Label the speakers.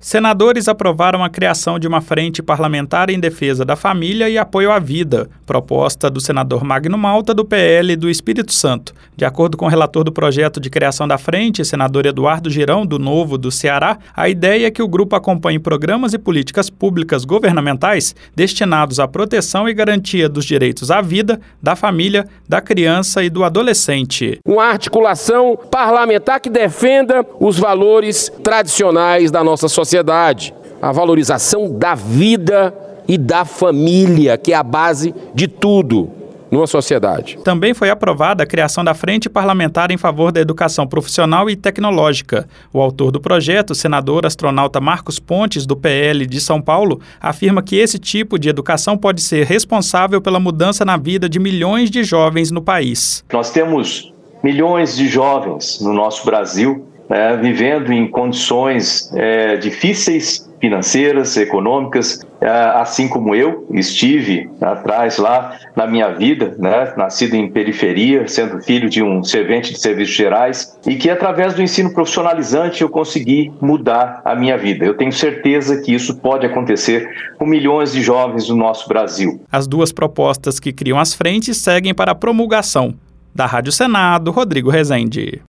Speaker 1: Senadores aprovaram a criação de uma frente parlamentar em defesa da família e apoio à vida, proposta do senador Magno Malta, do PL do Espírito Santo. De acordo com o relator do projeto de criação da frente, senador Eduardo Girão, do Novo do Ceará, a ideia é que o grupo acompanhe programas e políticas públicas governamentais destinados à proteção e garantia dos direitos à vida, da família, da criança e do adolescente.
Speaker 2: Uma articulação parlamentar que defenda os valores tradicionais da nossa sociedade. A valorização da vida e da família, que é a base de tudo numa sociedade.
Speaker 1: Também foi aprovada a criação da Frente Parlamentar em favor da educação profissional e tecnológica. O autor do projeto, o senador astronauta Marcos Pontes, do PL de São Paulo, afirma que esse tipo de educação pode ser responsável pela mudança na vida de milhões de jovens no país.
Speaker 3: Nós temos milhões de jovens no nosso Brasil, vivendo em condições difíceis, financeiras, econômicas, assim como eu estive atrás lá na minha vida, nascido em periferia, sendo filho de um servente de serviços gerais, e que através do ensino profissionalizante eu consegui mudar a minha vida. Eu tenho certeza que isso pode acontecer com milhões de jovens no nosso Brasil.
Speaker 1: As duas propostas que criam as frentes seguem para a promulgação. Da Rádio Senado, Rodrigo Rezende.